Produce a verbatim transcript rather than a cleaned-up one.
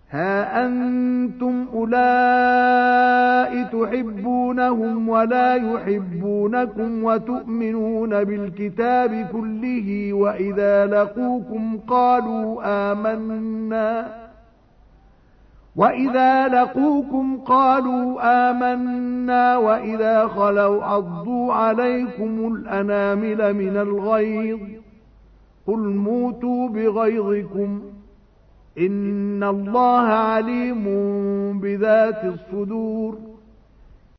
ها أنتم أولئك تحبونهم ولا يحبونكم وتؤمنون بالكتاب كله وإذا لقوكم قالوا آمنا وإذا لقوكم قالوا آمنا وإذا خلوا عضوا عليكم الأنامل من الغيظ قل موتوا بغيظكم إن الله عليم بذات الصدور